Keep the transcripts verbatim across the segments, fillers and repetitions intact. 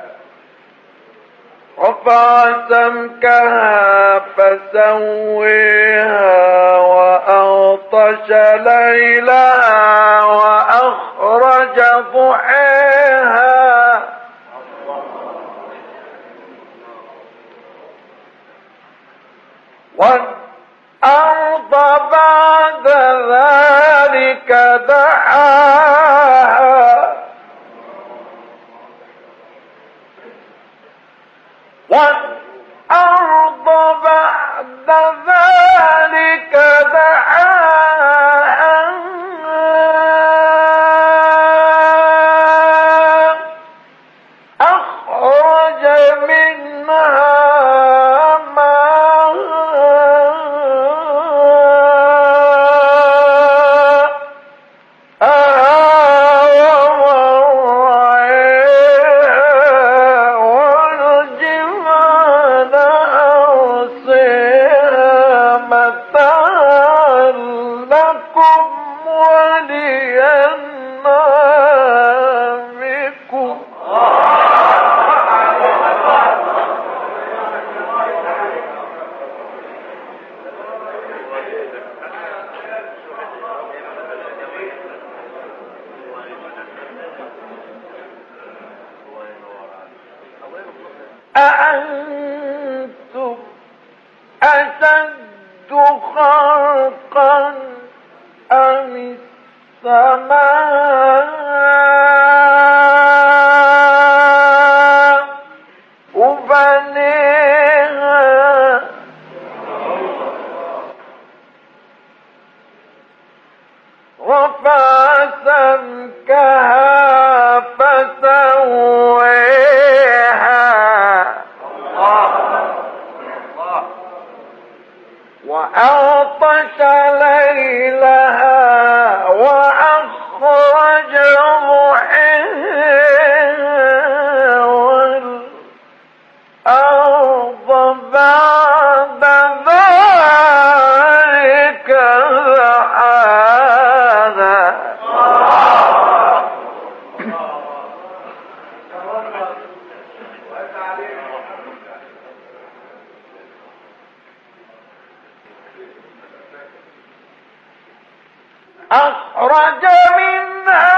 رفع سمكها فسويها وأغطش ليلها وأخرج ضحيها والأرض بعد ذلك دحاها والأرض بعد ذلك دحاها أخرج منها أأنتم أشد خلقا أم السماء بنيها رفع سمكها فسويها وأغطش ليلها وأخرج ضحيها والأرض بعد ذلك دحاها أخرج منها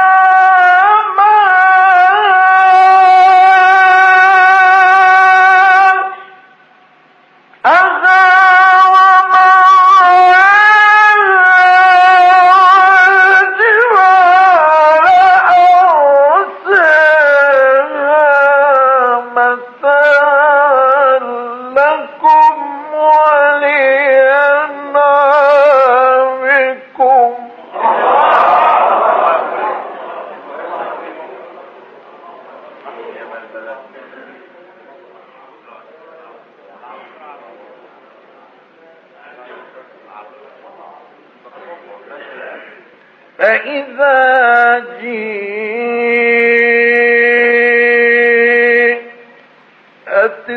فإذا جاءت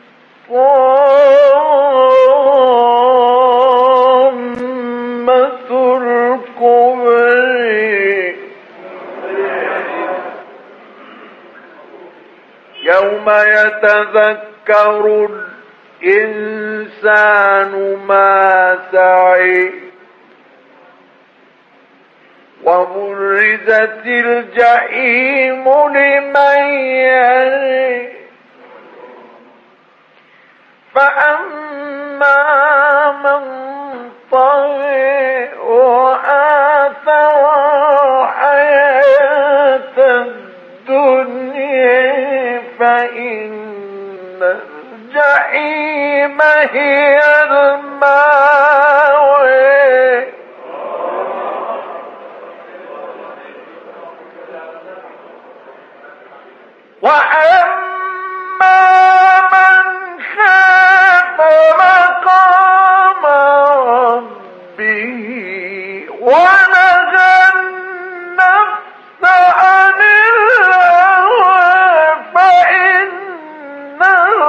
الطامة الكبرى يوم يتذكر الإنسان ما سعى وبرزت الجحيم لمن يرى فأما من طغى وآثر الحياة الدنيا فإن الجحيم هي المأوى وأما من خاف مقام ربه ونهى النفس عن الهوى فإن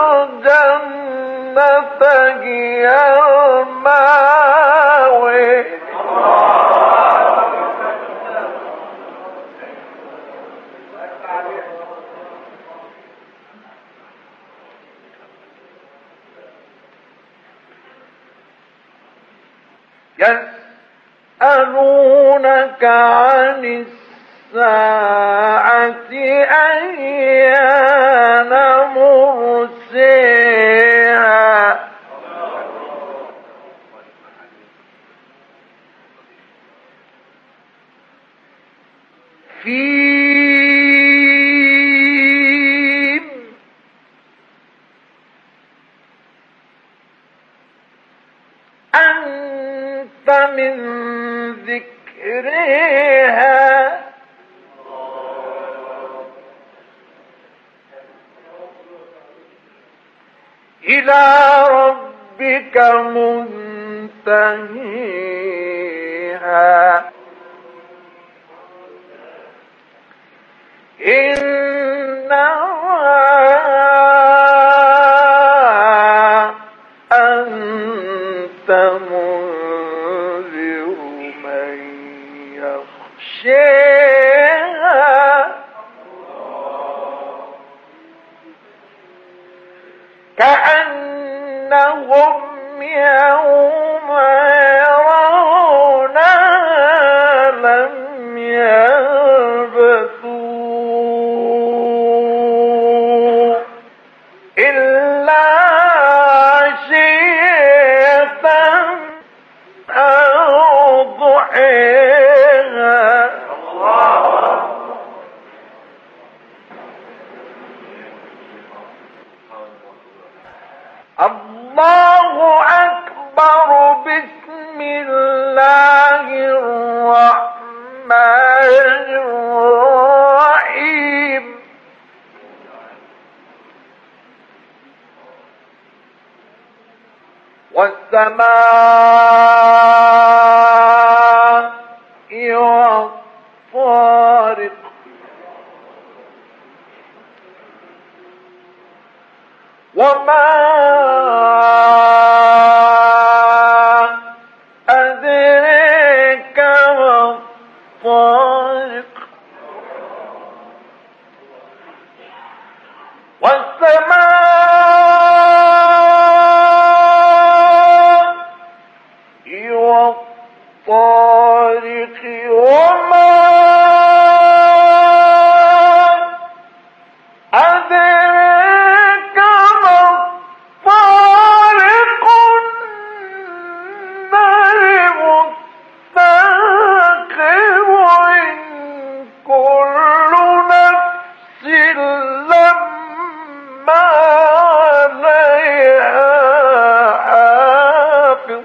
الجنة هي المأوى يسألونك عن الساعة أيان مرساها فيم أنت من ذكرها إلى ربك منتهيها إنما أنت منذر من يخشاها كأنهم يوم يرونها لم يلبثوا إلا عشية أو ضحيها الله أكبر. بسم الله الرحمن الرحيم. والسماء والطارق وما أدريك ما الطارق والسماء والطارق وما أدريك ما الطارق النجم الثاقب إن كل نفس لما عليها حافظ.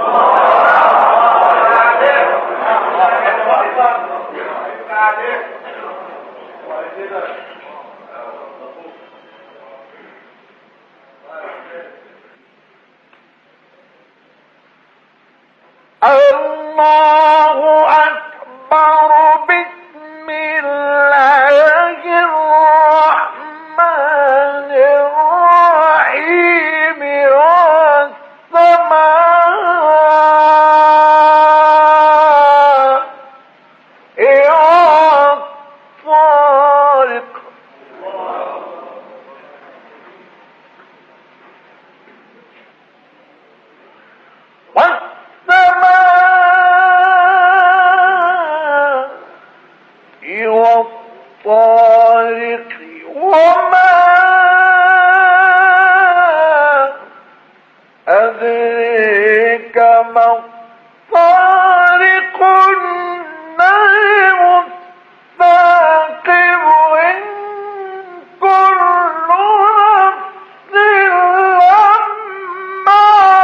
الله أكبر. بسم الله الرحمن الرحيم. والسماء والطارق والطارق وما أدريك ما الطارق النجم الثاقب إن كل نفس لما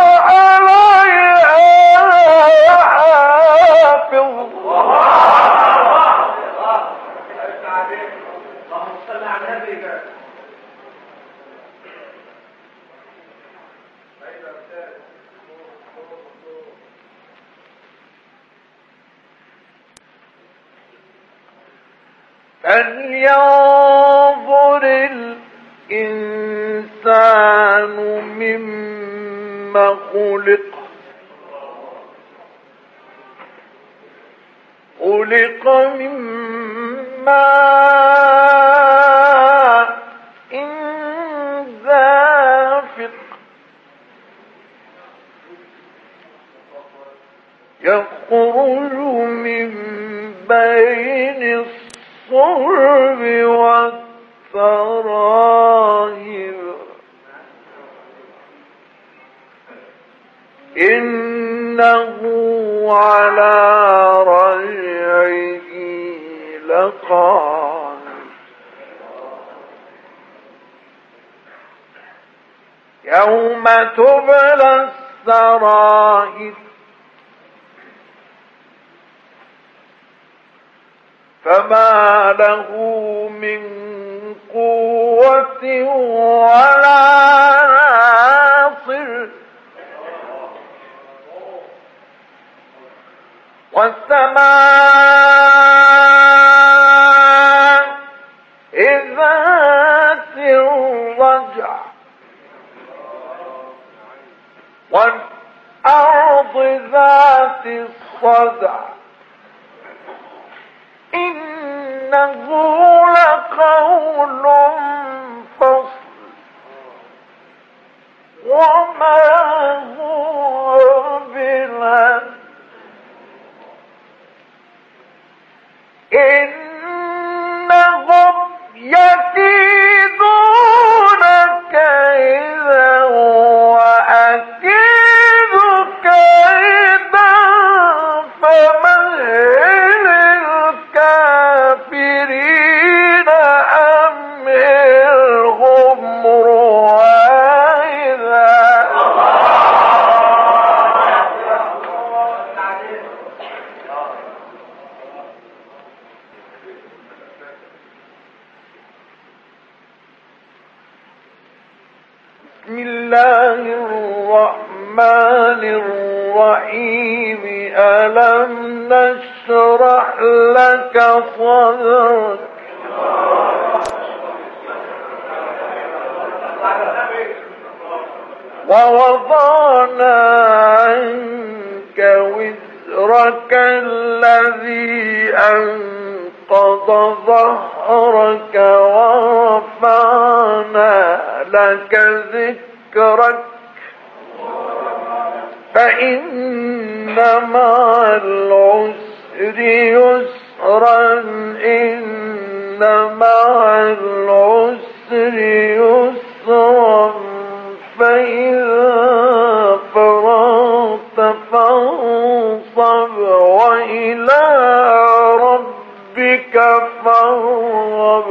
عليها حافظ. فلينظر الإنسان مما خلق. خلق من ماء دافق يخرج من بين الصلب والترائب إنه على رجعه لقادر يوم تبلى السرائر فما له من قوة ولا ناصر والسماء ذات الرجع والأرض ذات الصدع إنه لقول فصل وما هو بالهزل إنهم يكيدون كيدا وأكيد كيدا فمهل الكافرين أمهلهم رويدا. بسم الله الرحمن الرحيم ألم نشرح لك صدرك ووضعنا عنك وزرك الذي أنقض ظهرك ورفعنا لك ذكرك فإن مع العسر يسرا إن مع العسر يسرا فإذا فرغت فانصب وإلى ربك فارغب.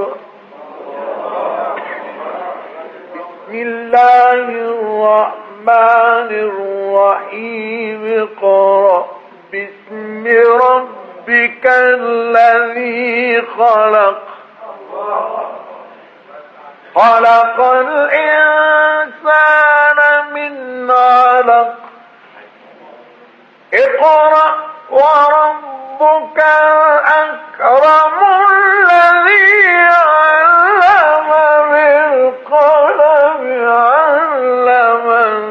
بسم الله الرحمن الرحيم اقرأ باسم ربك الذي خلق خلق الإنسان من علق اقرأ وربك الأكرم الذي علم بالقلم علم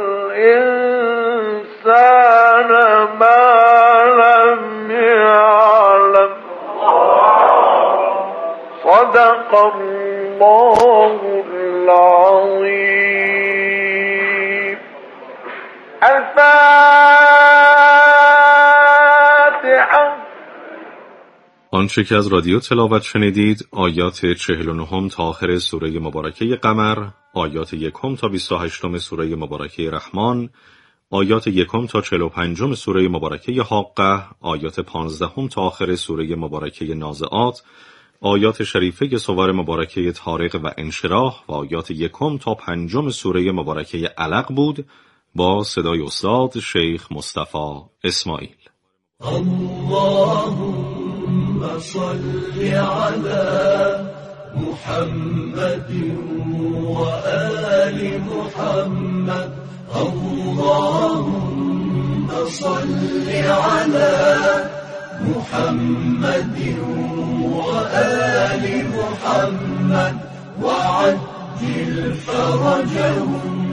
الإنسان ما لم يعلم. صدق الله العظيم. الفاتحة. آنچه که از رادیو تلاوت شنیدید آیات چهل و نهم تا آخر سوره مبارکه قمر، آیات یکم تا بیست و هشتم سوره مبارکه رحمان، آیات یکم تا چهل و پنجم سوره مبارکه حاقه، آیات پانزدهم تا آخر سوره مبارکه نازعات، آیات شریفه سور مبارکه طارق و انشراح و آیات یکم تا پنجم سوره مبارکه علق بود با صدای استاد شیخ مصطفی اسماعیل. اللهم صل على محمد وآل محمد. اللهم صل على محمد وآل محمد وعجل فرجهم.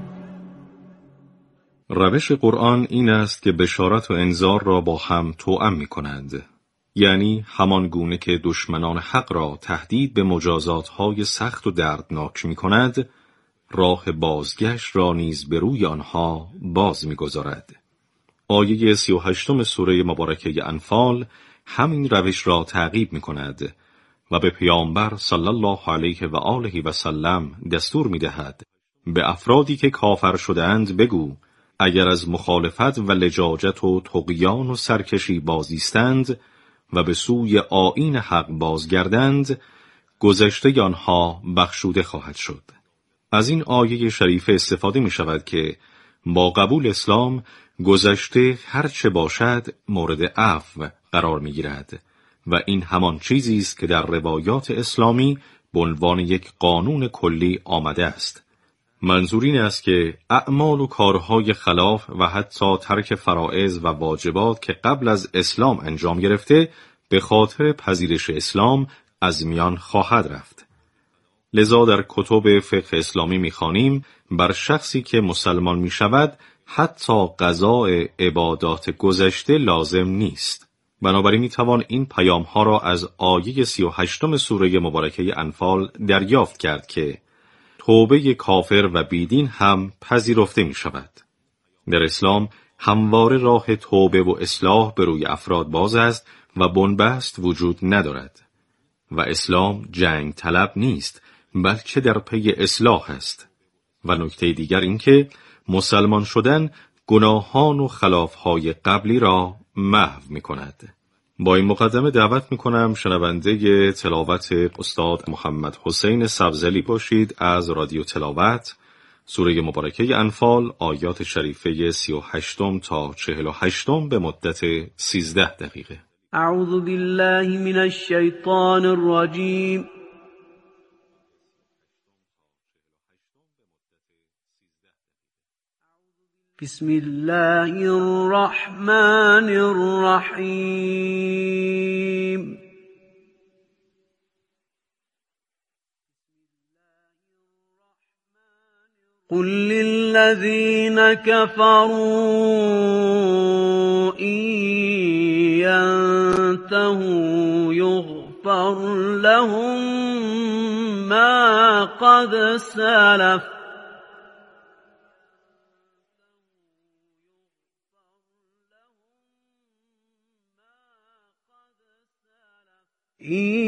روش قرآن این است که بشارت و انذار را با هم توأم می کند، یعنی همان گونه که دشمنان حق را تهدید به مجازات‌های سخت و دردناک می کند، راه بازگشت را نیز به روی آنها باز می گذارد. آیه سی و هشتم سوره مبارکه انفال همین روش را تعقیب می کند و به پیامبر صلی الله علیه و آله و سلم دستور می دهد به افرادی که کافر شده‌اند بگو اگر از مخالفت و لجاجت و طغیان و سرکشی بازیستند و به سوی آیین حق بازگردند گذشته آنها بخشوده خواهد شد. از این آیه شریفه استفاده می شود که با قبول اسلام گذشته هر چه باشد مورد عفو قرار می گیرد و این همان چیزی است که در روایات اسلامی به عنوان یک قانون کلی آمده است. منظور این است که اعمال و کارهای خلاف و حتی ترک فرائض و واجبات که قبل از اسلام انجام گرفته به خاطر پذیرش اسلام از میان خواهد رفت. لذا در کتب فقه اسلامی می‌خوانیم بر شخصی که مسلمان می‌شود حتی قضاء عبادات گذشته لازم نیست. بنابراین می‌توان این پیام‌ها را از آیه سی و هشتم سوره مبارکه انفال دریافت کرد که توبه کافر و بیدین هم پذیرفته می‌شود. در اسلام همواره راه توبه و اصلاح به روی افراد باز است و بنبست وجود ندارد و اسلام جنگ طلب نیست بلکه در پی اصلاح است. و نکته دیگر این که مسلمان شدن گناهان و خلافهای قبلی را محو می کند. با این مقدمه دعوت می کنم شنونده تلاوت استاد محمد حسین سبزلی باشید از رادیو تلاوت، سوره مبارکه انفال، آیات شریفه سی و هشتم تا چهل و هشتم به مدت سیزده دقیقه. اعوذ بالله من الشیطان الرجیم. بسم الله الرحمن الرحیم. قل للذین كفروا إن ينتهوا يغفر لهم ما قد سلف إن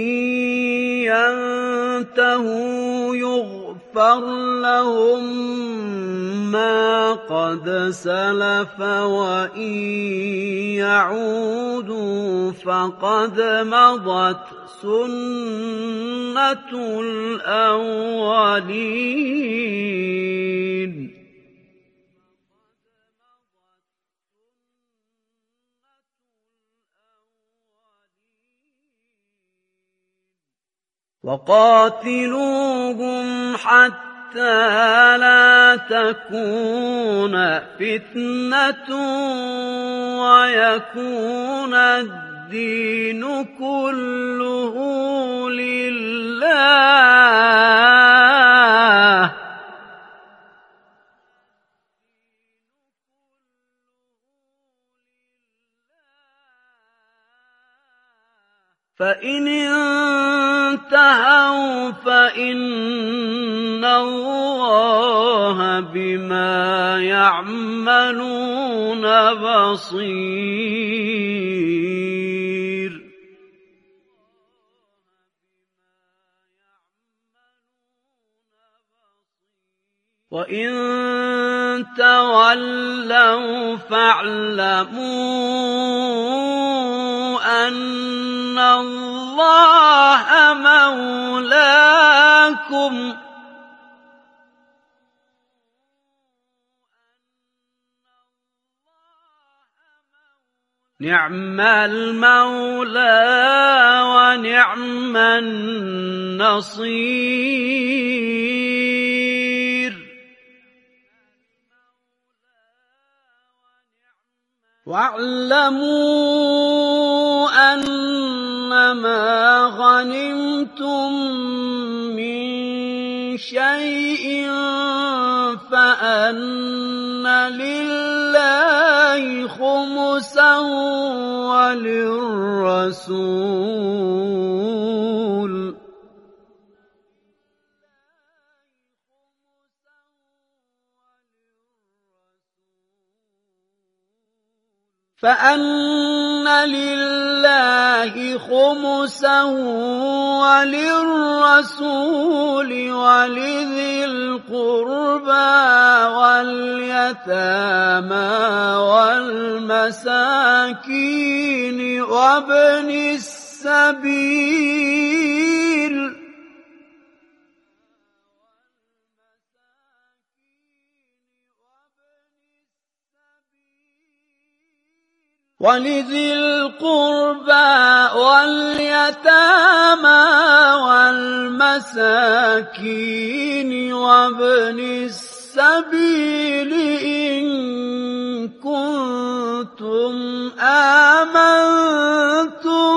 ينتهوا يغفر لهم ما قد سلف وإن يعودوا فقد مضت سنة الأولين. وقاتلوهم حتى لا تكون فتنة ويكون الدين كله لله. فإن انتهوا فإن الله بما يعملون بصير. وإن تولوا فاعلموا أن الله مولاكم نعم المولى ونعم النصير. واعلموا أنما غنمتم من شيء فأن لله خمسا وللرسول فأن لله خمسه وللرسول ولذي القربى واليتامى والمساكين وابن السبيل ولذي القربى واليتامى والمساكين وابن السبيل إن كنتم آمنتم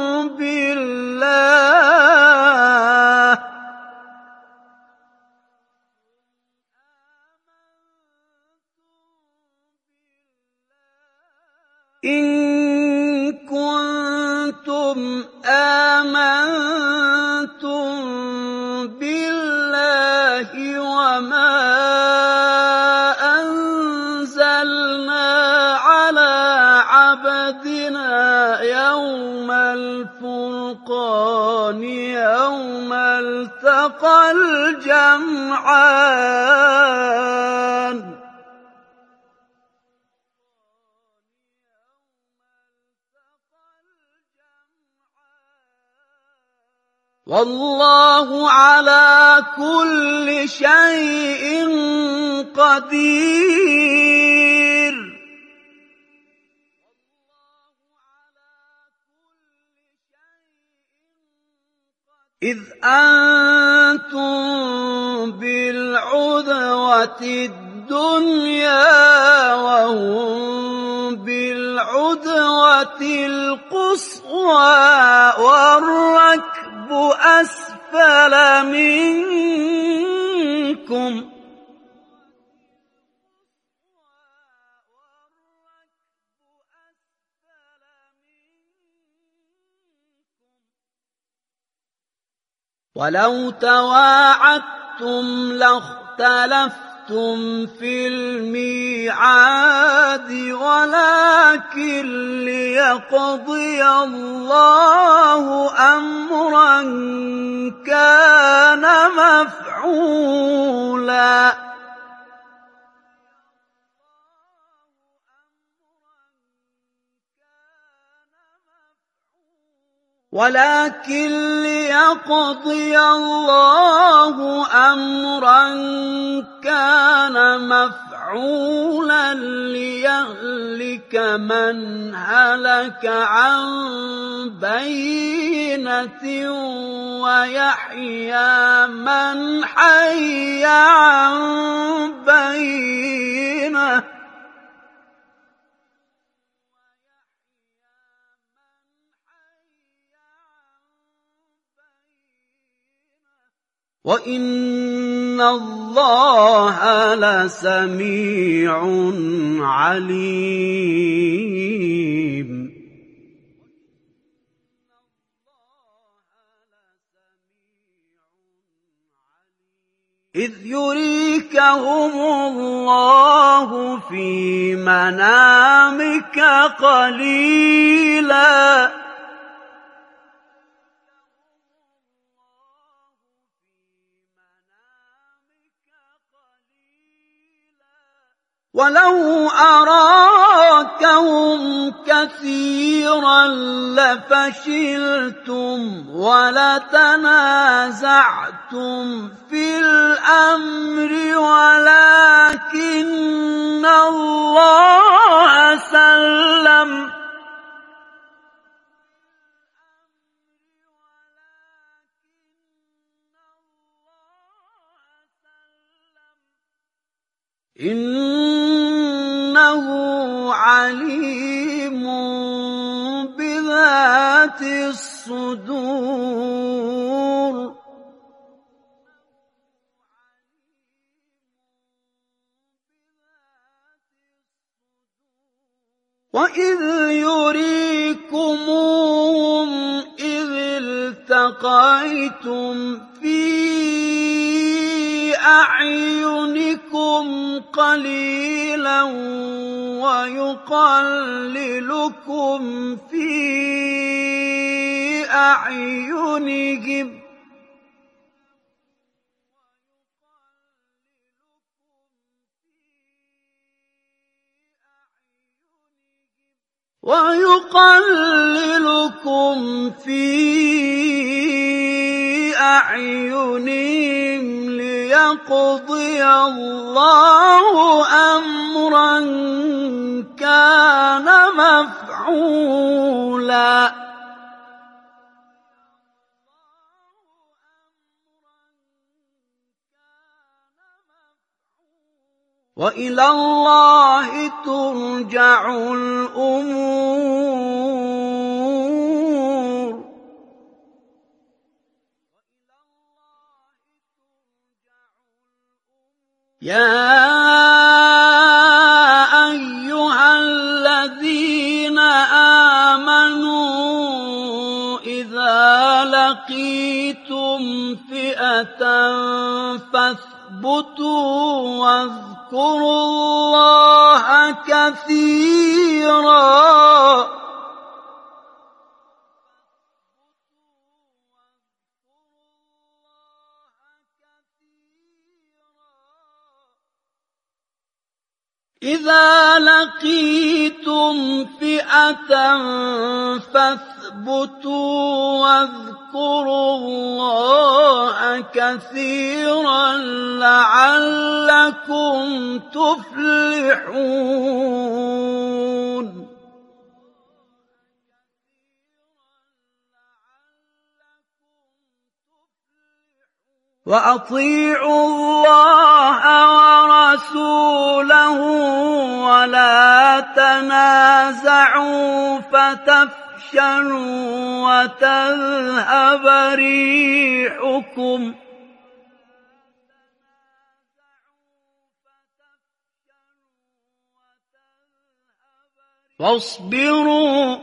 بالله إن كنتم آمنتم بالله وما أنزلنا على عبدنا يوم الفرقان يوم التقى الجمعان والله على كل شيء قدير إذ أنتم بالعدوة الدنيا وهم بالعدوة القصوى والركب أسفل منكم ولو تواعدتم لاختلفتم في الميعاد ولكن ليقضي الله أمرا كان مفعولا ولكن ليقضي الله أمرا كان مفعولا ليهلك من هلك عن بينة ويحيى من حي عن بينة وإن الله لسميع عليم إذ يريكهم الله في منامك قليلا ولو أراكهم كثيرا لفشلتم ولتنازعتم في الأمر ولكن الله سلم إنه عليم بذات الصدور وإذ يريكموهم إذ التقيتم في أعينكم قليلا ويقللكم في أعينهم ويقللكم في أعينهم ليقضي الله أمرا كان مفعولا وإلى الله ترجع الأمور يا أيها الذين آمنوا إذا لقيتم فئة فاثبتوا واذكروا الله كثيرا إذا لقيتم فئة فاثبتوا واذكروا الله كثيرا لعلكم تفلحون وأطيعوا الله ورسوله ولا تنازعوا فتفشلوا وتذهب ريحكم واصبروا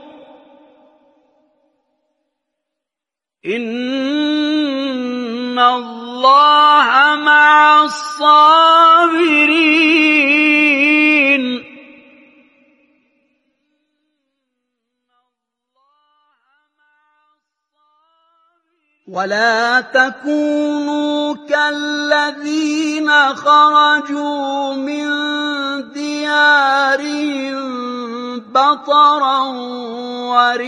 إن الله مع الصابرين ولا تكونوا كالذين خرجوا من ديارهم بطرا